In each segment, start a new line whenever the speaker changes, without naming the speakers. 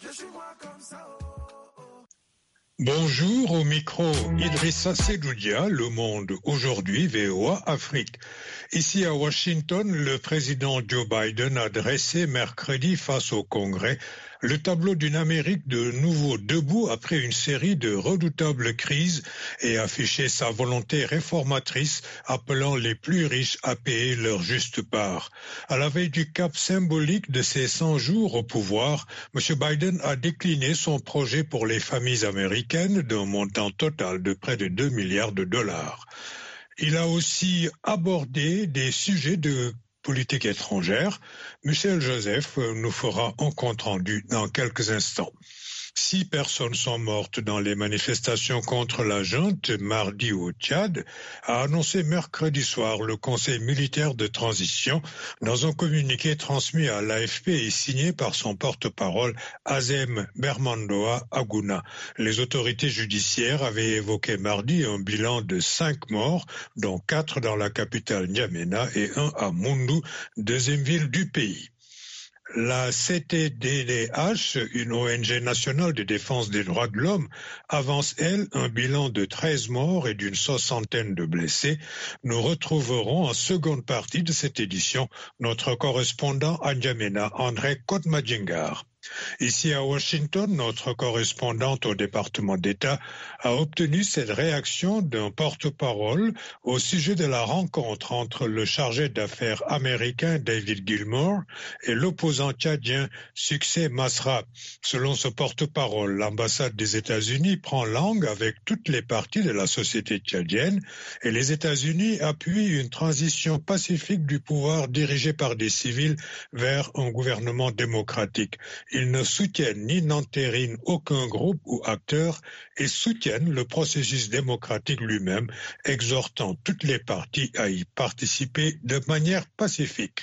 Bonjour, au micro Idrissa Sedoudia, Le Monde aujourd'hui, VOA Afrique. Ici à Washington, le président Joe Biden a dressé mercredi face au Congrès le tableau d'une Amérique de nouveau debout après une série de redoutables crises et affiché sa volonté réformatrice appelant les plus riches à payer leur juste part. À la veille du cap symbolique de ses 100 jours au pouvoir, M. Biden a décliné son projet pour les familles américaines d'un montant total de près de 2 milliards de dollars. Il a aussi abordé des sujets de politique étrangère. Michel Joseph nous fera un compte-rendu dans quelques instants. 6 personnes sont mortes dans les manifestations contre la junte mardi au Tchad, a annoncé mercredi soir le Conseil militaire de transition dans un communiqué transmis à l'AFP et signé par son porte-parole Azem Bermandoa Aguna. Les autorités judiciaires avaient évoqué mardi un bilan de 5 morts, dont 4 dans la capitale N'Djamena et 1 à Moundou, deuxième ville du pays. La CTDDH, une ONG nationale de défense des droits de l'homme, avance, elle, un bilan de 13 morts et d'une 60aine de blessés. Nous retrouverons en seconde partie de cette édition notre correspondant à N'Djamena, André Kotmadjingar. Ici à Washington, notre correspondante au département d'État a obtenu cette réaction d'un porte-parole au sujet de la rencontre entre le chargé d'affaires américain David Gilmour et l'opposant tchadien Succès Masra. Selon ce porte-parole, l'ambassade des États-Unis prend langue avec toutes les parties de la société tchadienne et les États-Unis appuient une transition pacifique du pouvoir dirigé par des civils vers un gouvernement démocratique. Ils ne soutiennent ni n'entérinent aucun groupe ou acteur et soutiennent le processus démocratique lui-même, exhortant toutes les parties à y participer de manière pacifique.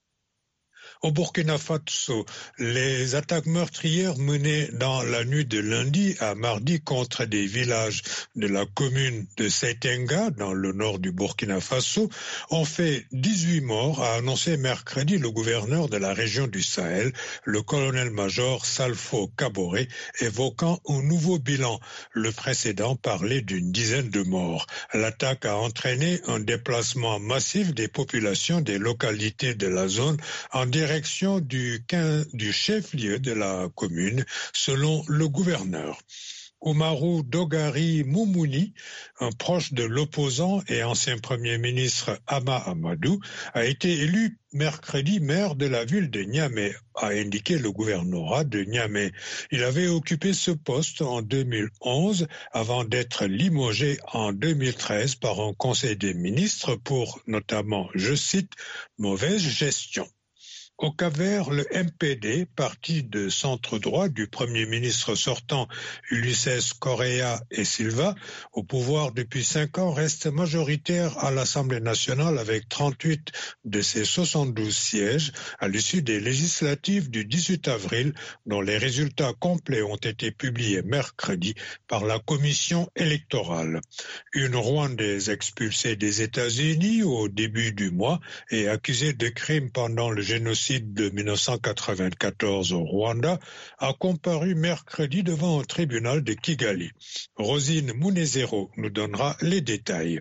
Au Burkina Faso, les attaques meurtrières menées dans la nuit de lundi à mardi contre des villages de la commune de Seitenga, dans le nord du Burkina Faso, ont fait 18 morts, a annoncé mercredi le gouverneur de la région du Sahel, le colonel-major Salfo Kaboré, évoquant un nouveau bilan. Le précédent parlait d'une dizaine de morts. L'attaque a entraîné un déplacement massif des populations des localités de la zone en direction du chef-lieu de la commune, selon le gouverneur. Oumarou Dogari Moumouni, un proche de l'opposant et ancien premier ministre Hama Amadou, a été élu mercredi maire de la ville de Niamey, a indiqué le gouvernorat de Niamey. Il avait occupé ce poste en 2011 avant d'être limogé en 2013 par un conseil des ministres pour notamment, je cite, mauvaise gestion. Au Cap-Vert, le MPD, parti de centre-droit du Premier ministre sortant Ulysses Correa et Silva, au pouvoir depuis 5 ans, reste majoritaire à l'Assemblée nationale avec 38 de ses 72 sièges à l'issue des législatives du 18 avril, dont les résultats complets ont été publiés mercredi par la commission électorale. Une Rwandaise expulsée des États-Unis au début du mois et accusée de crimes pendant le génocide de 1994 au Rwanda, a comparu mercredi devant un tribunal de Kigali. Rosine Munezero nous donnera les détails.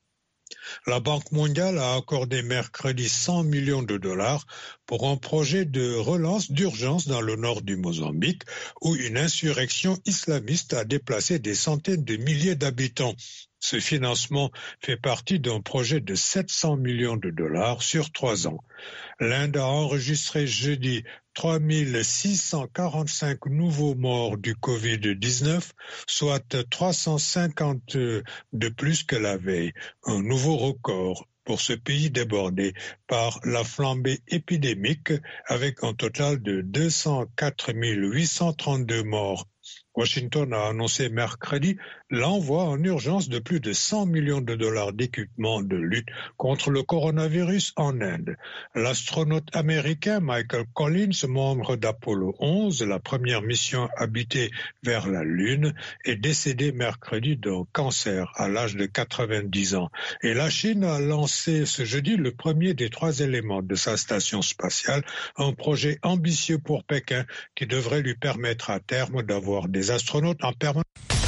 La Banque mondiale a accordé mercredi 100 millions de dollars pour un projet de relance d'urgence dans le nord du Mozambique, où une insurrection islamiste a déplacé des centaines de milliers d'habitants. Ce financement fait partie d'un projet de 700 millions de dollars sur 3 ans. L'Inde a enregistré jeudi 3645 nouveaux morts du Covid-19, soit 350 de plus que la veille, un nouveau record pour ce pays débordé par la flambée épidémique avec un total de 204 832 morts Washington a annoncé mercredi l'envoi en urgence de plus de 100 millions de dollars d'équipements de lutte contre le coronavirus en Inde. L'astronaute américain Michael Collins, membre d'Apollo 11, la première mission habitée vers la Lune, est décédé mercredi d'un cancer à l'âge de 90 ans. Et la Chine a lancé ce jeudi le premier des 3 éléments de sa station spatiale, un projet ambitieux pour Pékin qui devrait lui permettre à terme d'avoir des astronautes en permanence.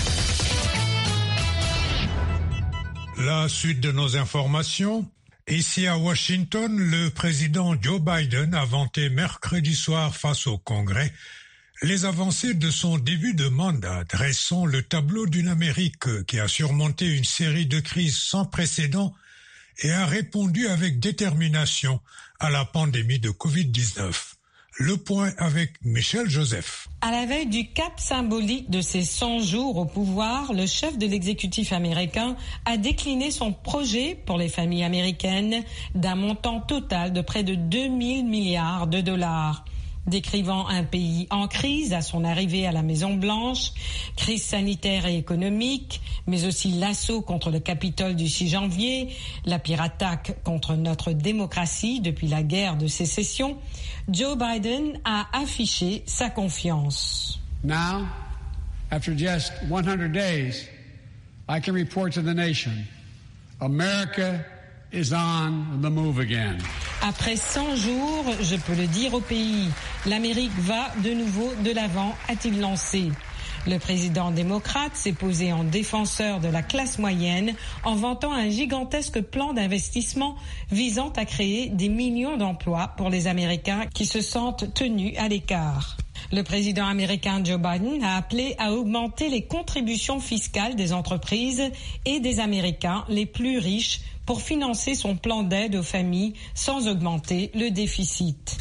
La suite de nos informations. Ici à Washington, le président Joe Biden a vanté mercredi soir face au Congrès les avancées de son début de mandat, dressant le tableau d'une Amérique qui a surmonté une série de crises sans précédent et a répondu avec détermination à la pandémie de Covid-19. Le point avec Michel Joseph.
À la veille du cap symbolique de ses 100 jours au pouvoir, le chef de l'exécutif américain a décliné son projet pour les familles américaines d'un montant total de près de 2 000 milliards de dollars. Décrivant un pays en crise à son arrivée à la Maison-Blanche, crise sanitaire et économique, mais aussi l'assaut contre le Capitole du 6 janvier, la pire attaque contre notre démocratie depuis la guerre de sécession, Joe Biden a affiché sa confiance.
Now, after just 100 days, I can report to the nation, America is on the move again.
Après 100 jours, je peux le dire au pays, l'Amérique va de nouveau de l'avant, a-t-il lancé. Le président démocrate s'est posé en défenseur de la classe moyenne en vantant un gigantesque plan d'investissement visant à créer des millions d'emplois pour les Américains qui se sentent tenus à l'écart. Le président américain Joe Biden a appelé à augmenter les contributions fiscales des entreprises et des Américains les plus riches pour financer son plan d'aide aux familles sans augmenter le déficit.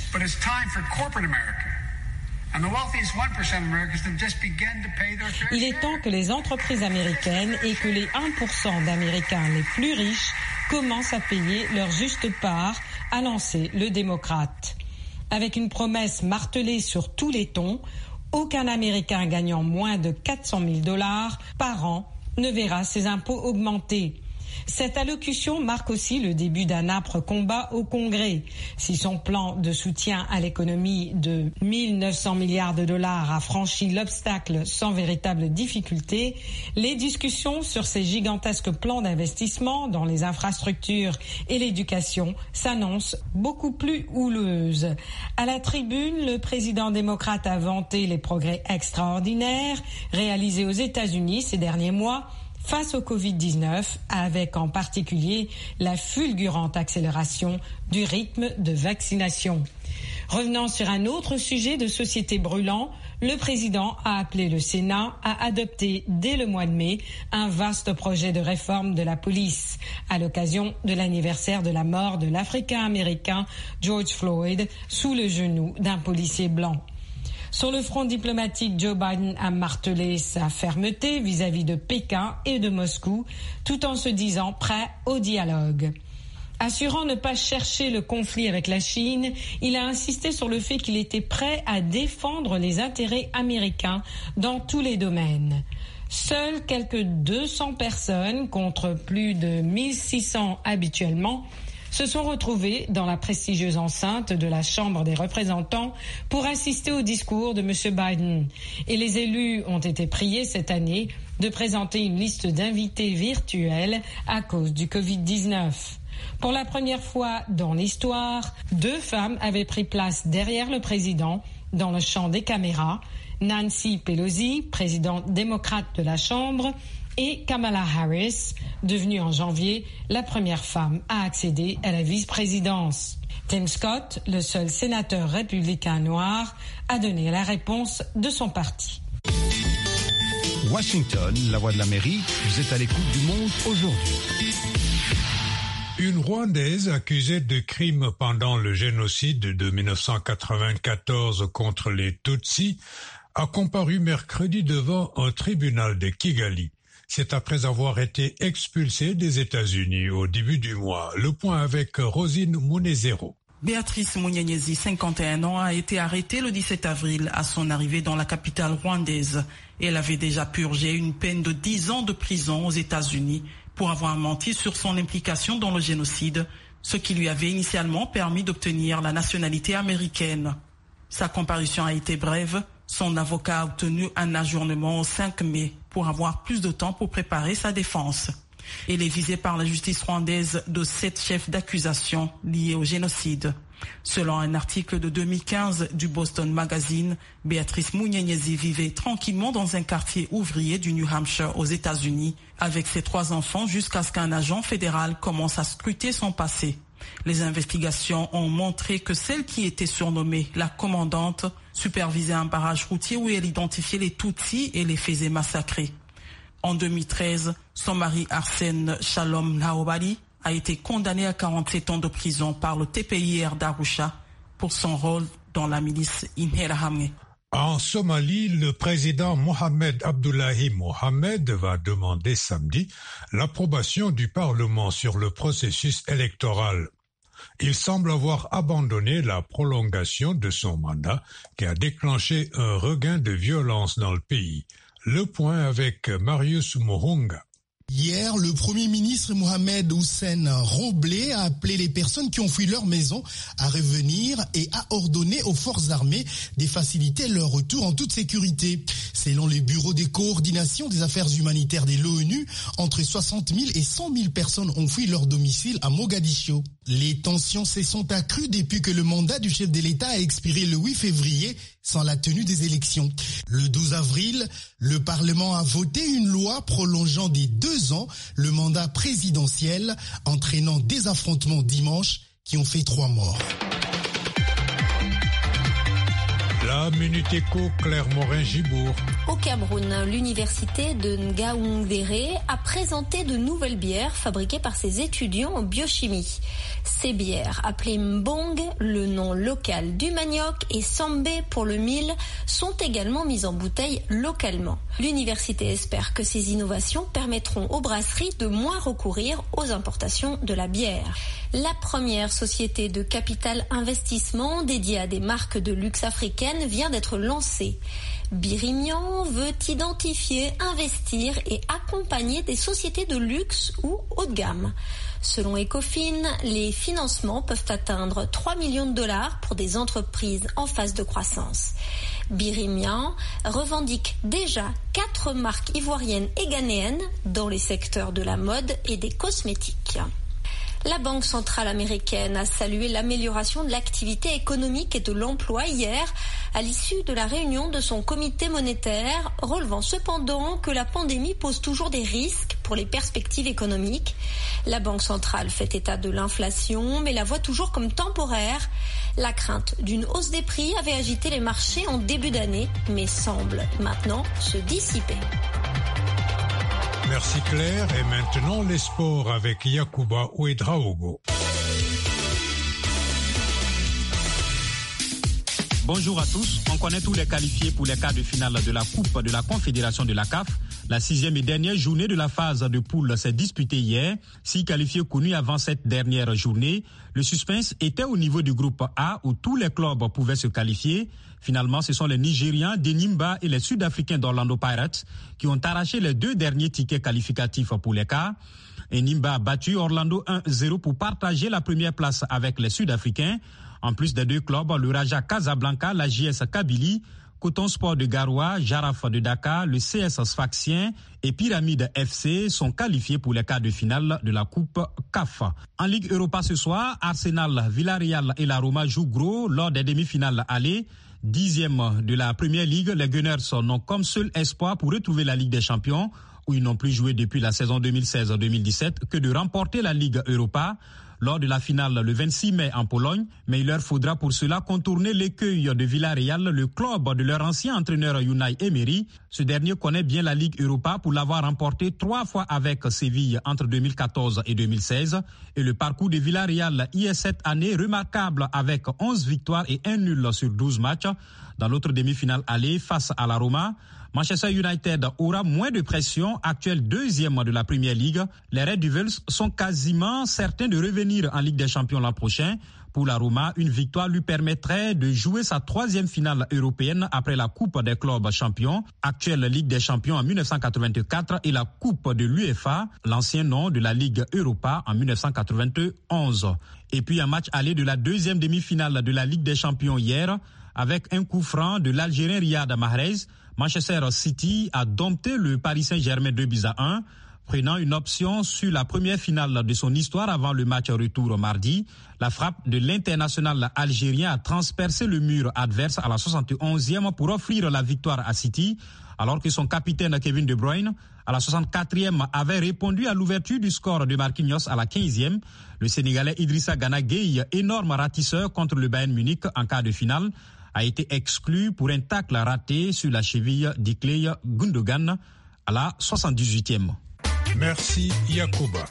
Il est temps que les entreprises américaines et que les 1% d'Américains les plus riches commencent à payer leur juste part, a lancé le démocrate. Avec une promesse martelée sur tous les tons, aucun Américain gagnant moins de 400 000 dollars par an ne verra ses impôts augmenter. Cette allocution marque aussi le début d'un âpre combat au Congrès. Si son plan de soutien à l'économie de 1 900 milliards de dollars a franchi l'obstacle sans véritable difficulté, les discussions sur ces gigantesques plans d'investissement dans les infrastructures et l'éducation s'annoncent beaucoup plus houleuses. À la tribune, le président démocrate a vanté les progrès extraordinaires réalisés aux États-Unis ces derniers mois face au Covid-19, avec en particulier la fulgurante accélération du rythme de vaccination. Revenant sur un autre sujet de société brûlant, le président a appelé le Sénat à adopter dès le mois de mai un vaste projet de réforme de la police à l'occasion de l'anniversaire de la mort de l'Africain-Américain George Floyd sous le genou d'un policier blanc. Sur le front diplomatique, Joe Biden a martelé sa fermeté vis-à-vis de Pékin et de Moscou, tout en se disant prêt au dialogue. Assurant ne pas chercher le conflit avec la Chine, il a insisté sur le fait qu'il était prêt à défendre les intérêts américains dans tous les domaines. Seules quelques 200 personnes, contre plus de 1600 habituellement, se sont retrouvés dans la prestigieuse enceinte de la Chambre des représentants pour assister au discours de M. Biden. Et les élus ont été priés cette année de présenter une liste d'invités virtuels à cause du Covid-19. Pour la première fois dans l'histoire, 2 femmes avaient pris place derrière le président dans le champ des caméras. Nancy Pelosi, présidente démocrate de la Chambre, et Kamala Harris, devenue en janvier la première femme à accéder à la vice-présidence. Tim Scott, le seul sénateur républicain noir, a donné la réponse de son parti.
Washington, la voix de l'Amérique, vous êtes à l'écoute du monde aujourd'hui.
Une Rwandaise accusée de crimes pendant le génocide de 1994 contre les Tutsis a comparu mercredi devant un tribunal de Kigali. C'est après avoir été expulsée des États-Unis au début du mois. Le point avec Rosine Munezero.
Béatrice Munyenyezi, 51 ans, a été arrêtée le 17 avril à son arrivée dans la capitale rwandaise. Elle avait déjà purgé une peine de 10 ans de prison aux États-Unis pour avoir menti sur son implication dans le génocide, ce qui lui avait initialement permis d'obtenir la nationalité américaine. Sa comparution a été brève. Son avocat a obtenu un ajournement au 5 mai pour avoir plus de temps pour préparer sa défense. Elle est visée par la justice rwandaise de 7 chefs d'accusation liés au génocide. Selon un article de 2015 du Boston Magazine, Béatrice Munyenyezi vivait tranquillement dans un quartier ouvrier du New Hampshire aux États-Unis avec ses 3 enfants jusqu'à ce qu'un agent fédéral commence à scruter son passé. Les investigations ont montré que celle qui était surnommée la commandante supervisait un barrage routier où elle identifiait les Tutsis et les faisait massacrer. En 2013, son mari Arsène Shalom Laobali a été condamné à 47 ans de prison par le TPIR d'Arusha pour son rôle dans la milice Interahamwe.
En Somalie, le président Mohamed Abdullahi Mohamed va demander samedi l'approbation du Parlement sur le processus électoral. Il semble avoir abandonné la prolongation de son mandat qui a déclenché un regain de violence dans le pays. Le point avec Marius Mohunga.
Hier, le Premier ministre Mohamed Hussein Roblé a appelé les personnes qui ont fui leur maison à revenir et a ordonné aux forces armées de faciliter leur retour en toute sécurité. Selon le Bureau de coordination des affaires humanitaires de l'ONU, entre 60 000 et 100 000 personnes ont fui leur domicile à Mogadiscio. Les tensions se sont accrues depuis que le mandat du chef de l'État a expiré le 8 février sans la tenue des élections. Le 12 avril, le Parlement a voté une loi prolongeant de 2 ans le mandat présidentiel, entraînant des affrontements dimanche qui ont fait 3 morts.
La Minute Éco, Claire Morin-Gibourg.
Au Cameroun, l'université de Ngaoundéré a présenté de nouvelles bières fabriquées par ses étudiants en biochimie. Ces bières, appelées Mbong, le nom local du manioc, et Sambé pour le mil, sont également mises en bouteille localement. L'université espère que ces innovations permettront aux brasseries de moins recourir aux importations de la bière. La première société de capital investissement dédiée à des marques de luxe africaines vient d'être lancée. Birimian veut identifier, investir et accompagner des sociétés de luxe ou haut de gamme. Selon Ecofin, les financements peuvent atteindre 3 millions de dollars pour des entreprises en phase de croissance. Birimian revendique déjà 4 marques ivoiriennes et ghanéennes dans les secteurs de la mode et des cosmétiques. La Banque centrale américaine a salué l'amélioration de l'activité économique et de l'emploi hier à l'issue de la réunion de son comité monétaire, relevant cependant que la pandémie pose toujours des risques pour les perspectives économiques. La Banque centrale fait état de l'inflation, mais la voit toujours comme temporaire. La crainte d'une hausse des prix avait agité les marchés en début d'année, mais semble maintenant se dissiper.
Merci Claire. Et maintenant, les sports avec Yacouba Ouedraogo.
Bonjour à tous. On connaît tous les qualifiés pour les quarts de finale de la Coupe de la Confédération de la CAF. La 6e et dernière journée de la phase de poule s'est disputée hier. 6 qualifiés connus avant cette dernière journée. Le suspense était au niveau du groupe A où tous les clubs pouvaient se qualifier. Finalement, ce sont les Nigérians d'Enimba et les Sud-Africains d'Orlando Pirates qui ont arraché les 2 derniers tickets qualificatifs pour les quarts. Enimba a battu Orlando 1-0 pour partager la première place avec les Sud-Africains. En plus des 2 clubs, le Raja Casablanca, la JS Kabylie, Coton Sport de Garoua, Jaraf de Dakar, le CS Sfaxien et Pyramide FC sont qualifiés pour les quarts de finale de la Coupe CAF. En Ligue Europa ce soir, Arsenal, Villarreal et la Roma jouent gros lors des demi-finales aller. 10e de la Première Ligue, les Gunners n'ont comme seul espoir pour retrouver la Ligue des Champions, où ils n'ont plus joué depuis la saison 2016-2017, que de remporter la Ligue Europa lors de la finale le 26 mai en Pologne, mais il leur faudra pour cela contourner l'écueil de Villarreal, le club de leur ancien entraîneur Unai Emery. Ce dernier connaît bien la Ligue Europa pour l'avoir remporté 3 fois avec Séville entre 2014 et 2016. Et le parcours de Villarreal y est cette année remarquable avec 11 victoires et 1 nul sur 12 matchs. Dans l'autre demi-finale aller face à la Roma, Manchester United aura moins de pression, actuel deuxième de la Premier League. Les Red Devils sont quasiment certains de revenir en Ligue des Champions l'an prochain. Pour la Roma, une victoire lui permettrait de jouer sa 3e finale européenne après la Coupe des clubs champions, actuelle Ligue des Champions en 1984 et la Coupe de l'UEFA, l'ancien nom de la Ligue Europa en 1991. Et puis un match aller de la 2e demi-finale de la Ligue des Champions hier, avec un coup franc de l'Algérien Riyad Mahrez, Manchester City a dompté le Paris Saint-Germain 2-1, prenant une option sur la première finale de son histoire avant le match retour mardi. La frappe de l'international algérien a transpercé le mur adverse à la 71e pour offrir la victoire à City, alors que son capitaine Kevin De Bruyne, à la 64e, avait répondu à l'ouverture du score de Marquinhos à la 15e. Le Sénégalais Idrissa Gana Gueye, énorme ratisseur contre le Bayern Munich en quart de finale, a été exclu pour un tacle raté sur la cheville d'Ikley Gundogan à la 78e.
Merci Yacouba.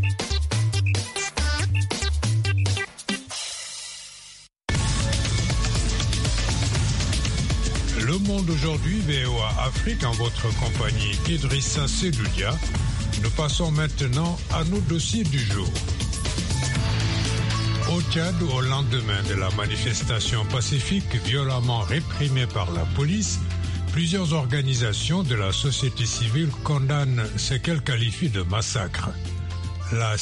Le Monde aujourd'hui, VOA Afrique, en votre compagnie Idrissa Sedoudia. Nous passons maintenant à nos dossiers du jour. Au Tchad, au lendemain de la manifestation pacifique violemment réprimée par la police, plusieurs organisations de la société civile condamnent ce qu'elles qualifient de massacre. La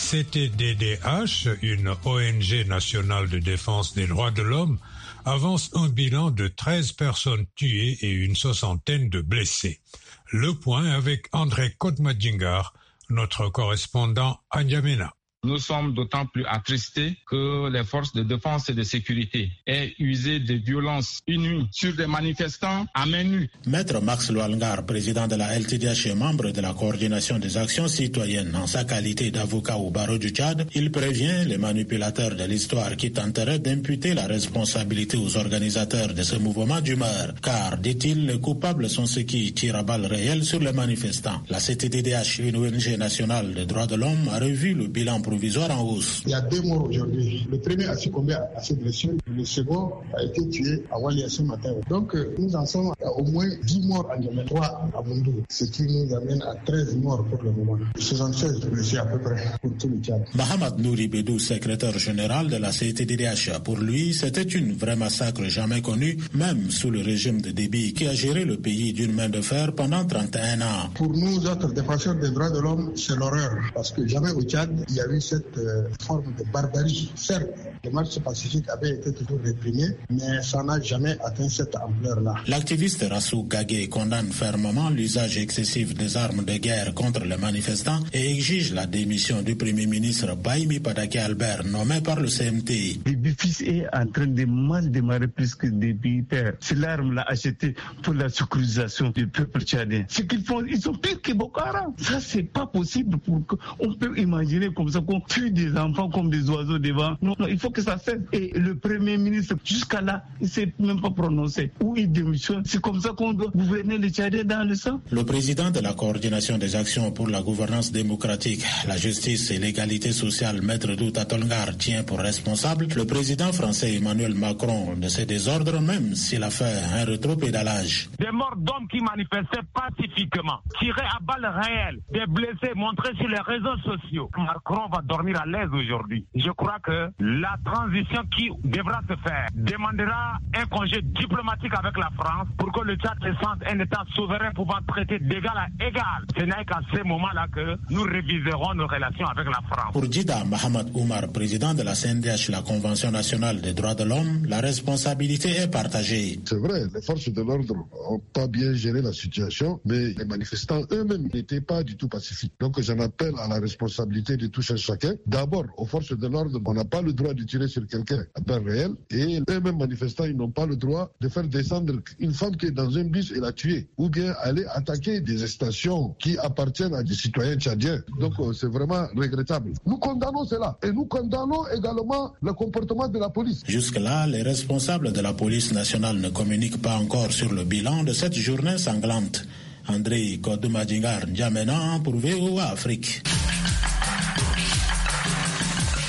CTDDH, une ONG nationale de défense des droits de l'homme, avance un bilan de 13 personnes tuées et une 60aine de blessés. Le point avec André Kodmadjingar, notre correspondant à N'Djamena.
Nous sommes d'autant plus attristés que les forces de défense et de sécurité aient usé de violences inouïes sur des manifestants à main nue.
Maître Max Loalngar, président de la LTDH et membre de la coordination des actions citoyennes en sa qualité d'avocat au barreau du Tchad, il prévient les manipulateurs de l'histoire qui tenteraient d'imputer la responsabilité aux organisateurs de ce mouvement d'humeur. Car, dit-il, les coupables sont ceux qui tirent à balles réelles sur les manifestants. La CTDDH, une ONG nationale des droits de l'homme, a revu le bilan provisoire en hausse.
Il y a 2 morts aujourd'hui. Le premier a succombé à cette blessure. Le second a été tué à Walia ce matin. Donc nous en sommes à au moins 10 morts en Djamena, 3 à Bondou, ce qui nous amène à 13 morts pour le moment. 76 blessés à peu près pour tout le Tchad.
Mohamed Nouri Bedou, secrétaire général de la CTDDH. Pour lui, c'était une vraie massacre jamais connue, même sous le régime de Déby qui a géré le pays d'une main de fer pendant 31 ans.
Pour nous autres défenseurs des droits de l'homme, c'est l'horreur. Parce que jamais au Tchad, il y a eu cette forme de barbarie. Certes, les marches pacifiques avaient été toujours réprimées, mais ça n'a jamais atteint cette ampleur-là.
L'activiste Rassou Gagé condamne fermement l'usage excessif des armes de guerre contre les manifestants et exige la démission du Premier ministre Baïmi Padake Albert, nommé par le CMT.
Déby fils est en train de mal démarrer plus que Déby père. C'est l'arme l'a acheté pour la sécurisation du peuple tchadien. Ce qu'ils font, ils sont pires que Boko Haram. Ça, c'est pas possible. On peut imaginer comme ça qu'on tue des enfants comme des oiseaux devant. Non, il faut que ça cesse. Et le Premier ministre, jusqu'à là, il ne s'est même pas prononcé. Ou il démissionne. C'est comme ça qu'on doit gouverner le Tchadien dans le sang.
Le président de la coordination des actions pour la gouvernance démocratique, la justice et l'égalité sociale, Maître Douta Tolngar, tient pour responsable le président français Emmanuel Macron de ces désordres, même s'il a fait un rétropédalage.
Des morts d'hommes qui manifestaient pacifiquement, tirés à balles réelles, des blessés montrés sur les réseaux sociaux. Macron va dormir à l'aise aujourd'hui. Je crois que la transition qui devra se faire demandera un congé diplomatique avec la France pour que le Tchad se sente un État souverain pouvant traiter d'égal à égal. Ce n'est qu'à ce moment-là que nous réviserons nos relations avec la France.
Pour Djida Mohamed Oumar, président de la CNDH, la Convention nationale des droits de l'homme, la responsabilité est partagée.
C'est vrai, les forces de l'ordre n'ont pas bien géré la situation, mais les manifestants eux-mêmes n'étaient pas du tout pacifiques. Donc j'en appelle à la responsabilité de tous et chacun. D'abord, aux forces de l'ordre, on n'a pas le droit de tirer sur quelqu'un à balles réelles, et eux-mêmes manifestants, ils n'ont pas le droit de faire descendre une femme qui est dans un bus et la tuer, ou bien aller attaquer des stations qui appartiennent à des citoyens tchadiens. Donc c'est vraiment regrettable. Nous condamnons cela, et nous condamnons également le comportement de la police.
Jusque-là, les responsables de la police nationale ne communiquent pas encore sur le bilan de cette journée sanglante. André Kodoumadjingar, N'Djamena pour VOA Afrique.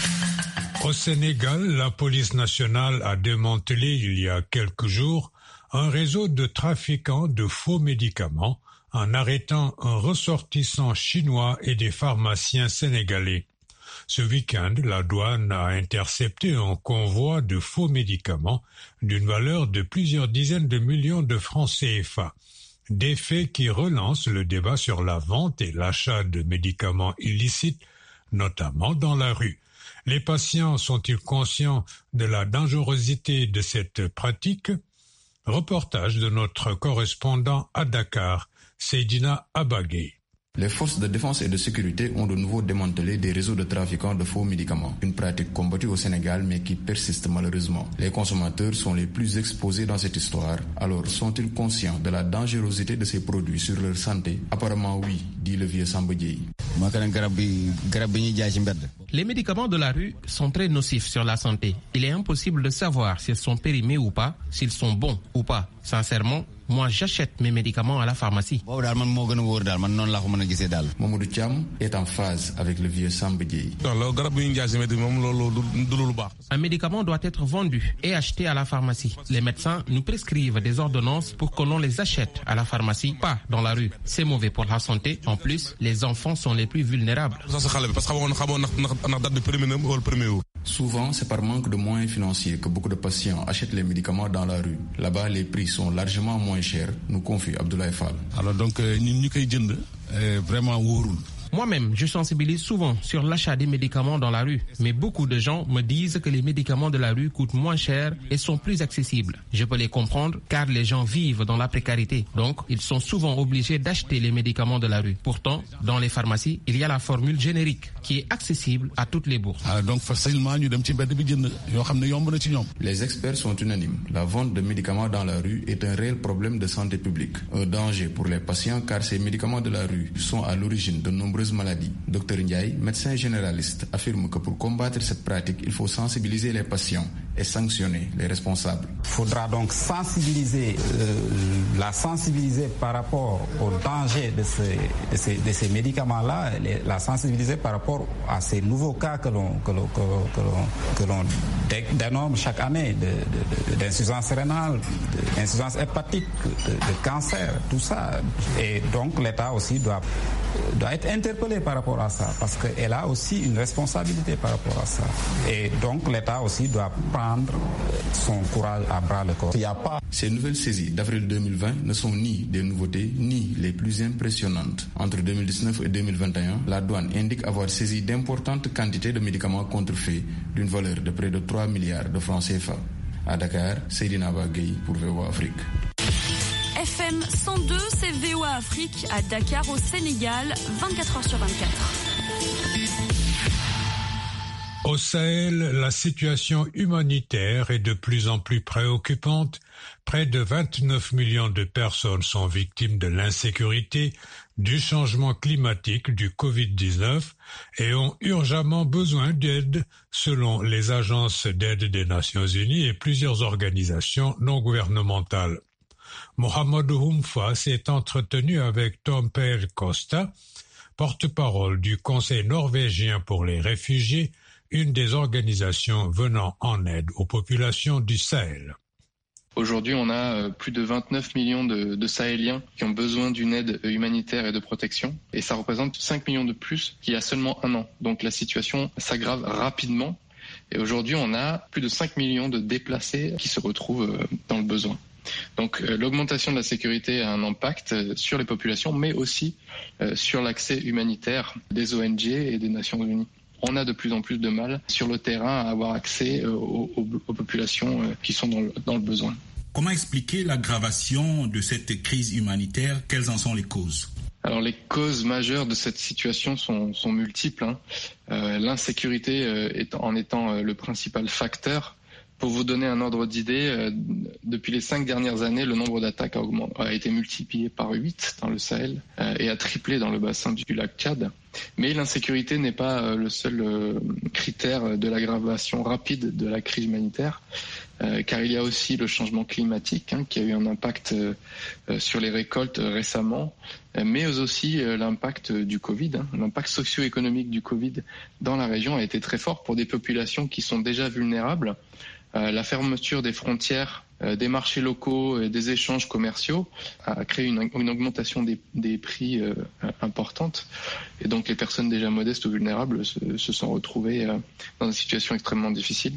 Au Sénégal, la police nationale a démantelé il y a quelques jours un réseau de trafiquants de faux médicaments en arrêtant un ressortissant chinois et des pharmaciens sénégalais. Ce week-end, la douane a intercepté un convoi de faux médicaments d'une valeur de plusieurs dizaines de millions de francs CFA. Des faits qui relancent le débat sur la vente et l'achat de médicaments illicites, notamment dans la rue. Les patients sont-ils conscients de la dangerosité de cette pratique? Reportage de notre correspondant à Dakar, Seydina Abagé.
Les forces de défense et de sécurité ont de nouveau démantelé des réseaux de trafiquants de faux médicaments, une pratique combattue au Sénégal mais qui persiste malheureusement. Les consommateurs sont les plus exposés dans cette histoire, alors sont-ils conscients de la dangerosité de ces produits sur leur santé? Apparemment oui, dit le vieux Samba Dieye.
Les médicaments de la rue sont très nocifs sur la santé. Il est impossible de savoir s'ils sont périmés ou pas, s'ils sont bons ou pas. Sincèrement, moi j'achète mes médicaments à la pharmacie.
Mamadou Thiam est en phase avec le vieux Samba Dieye.
Un médicament doit être vendu et acheté à la pharmacie. Les médecins nous prescrivent des ordonnances pour que l'on les achète à la pharmacie, pas dans la rue. C'est mauvais pour la santé. En plus, les enfants sont les plus vulnérables.
Souvent, c'est par manque de moyens financiers que beaucoup de patients achètent les médicaments dans la rue. Là-bas, les prix sont largement moins chers, nous confie Abdoulaye Fall.
Alors donc, vraiment wóorul.
Moi-même, je sensibilise souvent sur l'achat des médicaments dans la rue. Mais beaucoup de gens me disent que les médicaments de la rue coûtent moins cher et sont plus accessibles. Je peux les comprendre car les gens vivent dans la précarité. Donc, ils sont souvent obligés d'acheter les médicaments de la rue. Pourtant, dans les pharmacies, il y a la formule générique qui est accessible à toutes les bourses.
Donc, facilement,
les experts sont unanimes. La vente de médicaments dans la rue est un réel problème de santé publique. Un danger pour les patients car ces médicaments de la rue sont à l'origine de nombreux maladies. Dr Ndiaye, médecin généraliste, affirme que pour combattre cette pratique, il faut sensibiliser les patients et sanctionner les responsables.
Il faudra donc sensibiliser par rapport au danger de ces médicaments-là, la sensibiliser par rapport à ces nouveaux cas que l'on dénomme chaque année d'insuffisance rénale, d'insuffisance hépatique, de cancer, tout ça. Et donc l'État aussi doit être interpellé par rapport à ça, parce qu'elle a aussi une responsabilité par rapport à ça. Et donc l'État aussi doit prendre son courage à bras le corps.
Ces nouvelles saisies d'avril 2020 ne sont ni des nouveautés, ni les plus impressionnantes. Entre 2019 et 2021, la douane indique avoir saisi d'importantes quantités de médicaments contrefaits d'une valeur de près de 3 milliards de francs CFA. À Dakar, Seydina Abagé pour VOA Afrique.
FM 102, c'est VOA Afrique à Dakar au Sénégal, 24h sur 24.
Au Sahel, la situation humanitaire est de plus en plus préoccupante. Près de 29 millions de personnes sont victimes de l'insécurité, du changement climatique, du Covid-19 et ont urgemment besoin d'aide, selon les agences d'aide des Nations Unies et plusieurs organisations non gouvernementales. Mohamedou Houmfa s'est entretenu avec Tom Pell Costa, porte-parole du Conseil norvégien pour les réfugiés, une des organisations venant en aide aux populations du Sahel.
Aujourd'hui, on a plus de 29 millions de Sahéliens qui ont besoin d'une aide humanitaire et de protection. Et ça représente 5 millions de plus qu'il y a seulement un an. Donc la situation s'aggrave rapidement. Et aujourd'hui, on a plus de 5 millions de déplacés qui se retrouvent dans le besoin. Donc l'augmentation de la sécurité a un impact sur les populations, mais aussi sur l'accès humanitaire des ONG et des Nations Unies. On a de plus en plus de mal sur le terrain à avoir accès aux populations qui sont dans le besoin.
Comment expliquer l'aggravation de cette crise humanitaire? Quelles en sont les causes?
Alors les causes majeures de cette situation sont multiples. L'insécurité en étant le principal facteur. Pour vous donner un ordre d'idée, depuis les 5 dernières années, le nombre d'attaques a été multiplié par 8 dans le Sahel et a triplé dans le bassin du lac Tchad. Mais l'insécurité n'est pas le seul critère de l'aggravation rapide de la crise humanitaire, car il y a aussi le changement climatique qui a eu un impact sur les récoltes récemment, mais aussi l'impact du Covid. L'impact socio-économique du Covid dans la région a été très fort pour des populations qui sont déjà vulnérables. La fermeture des frontières des marchés locaux et des échanges commerciaux a créé une augmentation des prix importante. Et donc les personnes déjà modestes ou vulnérables se sont retrouvées dans une situation extrêmement difficile,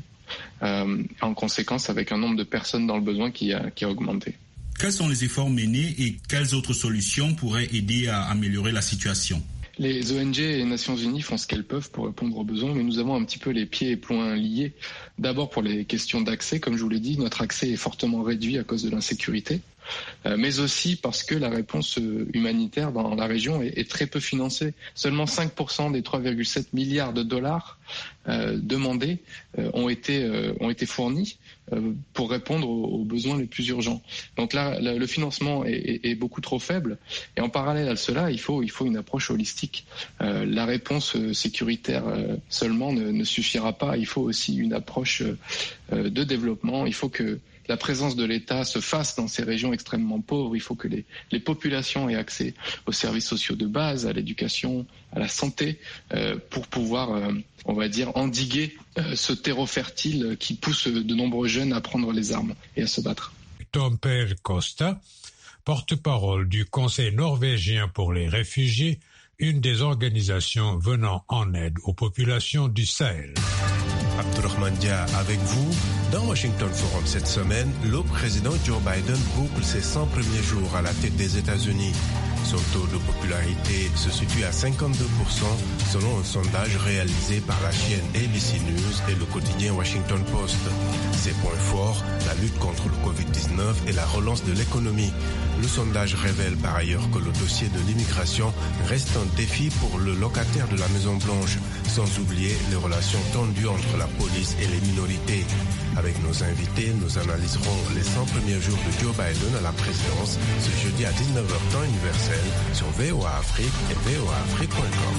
en conséquence avec un nombre de personnes dans le besoin qui a augmenté.
Quels sont les efforts menés et quelles autres solutions pourraient aider à améliorer la situation ?
Les ONG et les Nations Unies font ce qu'elles peuvent pour répondre aux besoins, mais nous avons un petit peu les pieds et poings liés. D'abord pour les questions d'accès, comme je vous l'ai dit, notre accès est fortement réduit à cause de l'insécurité, mais aussi parce que la réponse humanitaire dans la région est très peu financée. Seulement 5% des 3,7 milliards de dollars demandés ont été fournis pour répondre aux besoins les plus urgents. Donc là, le financement est beaucoup trop faible. Et en parallèle à cela, il faut une approche holistique. La réponse sécuritaire seulement ne suffira pas. Il faut aussi une approche de développement. Il faut que la présence de l'État se fasse dans ces régions extrêmement pauvres. Il faut que les populations aient accès aux services sociaux de base, à l'éducation, à la santé, pour pouvoir, on va dire, endiguer ce terreau fertile qui pousse de nombreux jeunes à prendre les armes et à se battre.
Tom Per Costa, porte-parole du Conseil norvégien pour les réfugiés, une des organisations venant en aide aux populations du Sahel.
Abdurrahman Dia avec vous. Dans Washington Forum cette semaine, le président Joe Biden boucle ses 100 premiers jours à la tête des États-Unis. Son taux de popularité se situe à 52% selon un sondage réalisé par la chaîne ABC News et le quotidien Washington Post. Ses points forts, la lutte contre le Covid-19 et la relance de l'économie. Le sondage révèle par ailleurs que le dossier de l'immigration reste un défi pour le locataire de la Maison-Blanche, sans oublier les relations tendues entre la police et les minorités. Avec nos invités, nous analyserons les 100 premiers jours de Joe Biden à la présidence ce jeudi à 19h temps universel sur VOA Afrique et voaafrique.com.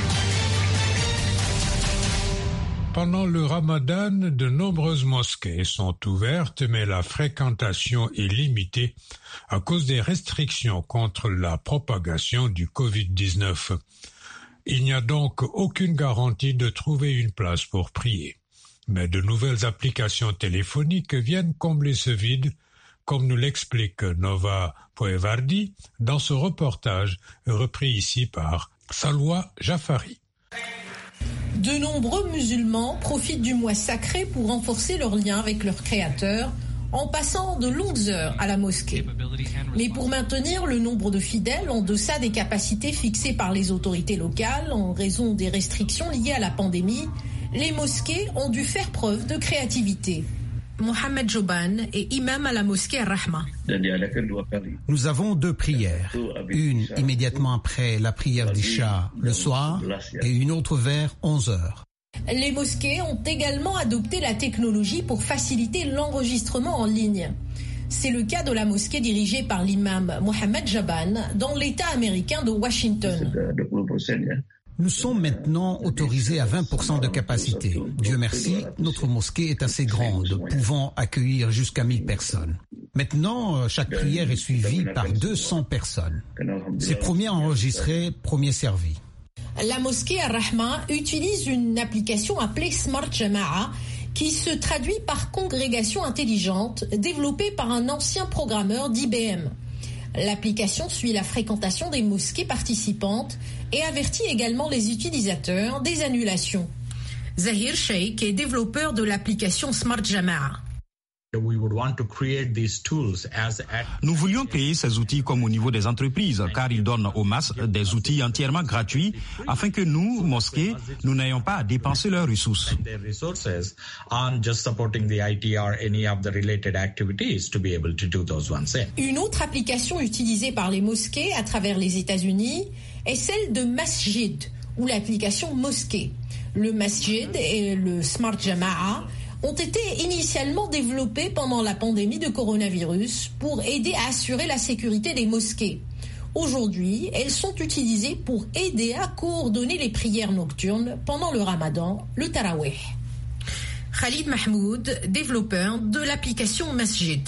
Pendant le Ramadan, de nombreuses mosquées sont ouvertes, mais la fréquentation est limitée à cause des restrictions contre la propagation du Covid-19. Il n'y a donc aucune garantie de trouver une place pour prier. Mais de nouvelles applications téléphoniques viennent combler ce vide, comme nous l'explique Nova Poevardi dans ce reportage repris ici par Salwa Jafari.
De nombreux musulmans profitent du mois sacré pour renforcer leur lien avec leur créateur en passant de longues heures à la mosquée. Mais pour maintenir le nombre de fidèles en deçà des capacités fixées par les autorités locales en raison des restrictions liées à la pandémie, les mosquées ont dû faire preuve de créativité. Mohamed Joban est imam à la mosquée Ar-Rahma.
Nous avons deux prières, une immédiatement après la prière d'Isha le soir et une autre vers 11 heures.
Les mosquées ont également adopté la technologie pour faciliter l'enregistrement en ligne. C'est le cas de la mosquée dirigée par l'imam Mohamed Joban dans l'État américain de Washington.
Nous sommes maintenant autorisés à 20% de capacité. Dieu merci, notre mosquée est assez grande, pouvant accueillir jusqu'à 1000 personnes. Maintenant, chaque prière est suivie par 200 personnes. C'est premier enregistré, premier servi.
La mosquée Ar-Rahma utilise une application appelée Smart Jama'a qui se traduit par congrégation intelligente développée par un ancien programmeur d'IBM. L'application suit la fréquentation des mosquées participantes et avertit également les utilisateurs des annulations. Zahir Sheikh est développeur de l'application Smart Jama'a.
Nous voulions créer ces outils comme au niveau des entreprises, car ils donnent aux masses des outils entièrement gratuits, afin que nous, mosquées, nous n'ayons pas à dépenser leurs ressources.
Une autre application utilisée par les mosquées à travers les États-Unis est celle de Masjid, ou l'application Mosquée. Le Masjid et le Smart Jama'a ont été initialement développés pendant la pandémie de coronavirus pour aider à assurer la sécurité des mosquées. Aujourd'hui, elles sont utilisées pour aider à coordonner les prières nocturnes pendant le Ramadan, le Tarawih. Khalid Mahmoud, développeur de l'application Masjid.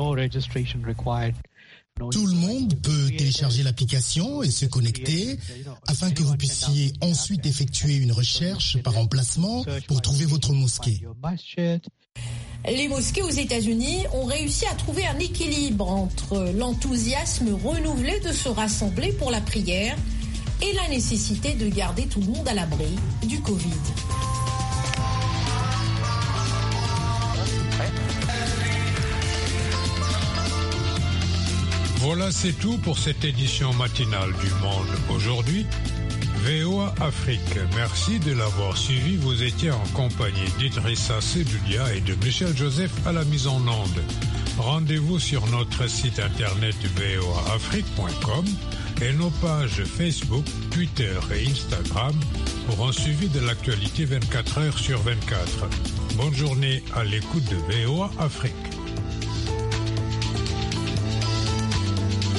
Tout le monde peut télécharger l'application et se connecter afin que vous puissiez ensuite effectuer une recherche par emplacement pour trouver votre mosquée.
Les mosquées aux États-Unis ont réussi à trouver un équilibre entre l'enthousiasme renouvelé de se rassembler pour la prière et la nécessité de garder tout le monde à l'abri du Covid.
Voilà, c'est tout pour cette édition matinale du Monde aujourd'hui. VOA Afrique, merci de l'avoir suivi. Vous étiez en compagnie d'Idrissa Sedoudia et de Michel Joseph à la mise en onde. Rendez-vous sur notre site internet voaafrique.com et nos pages Facebook, Twitter et Instagram pour un suivi de l'actualité 24 heures sur 24. Bonne journée à l'écoute de VOA Afrique.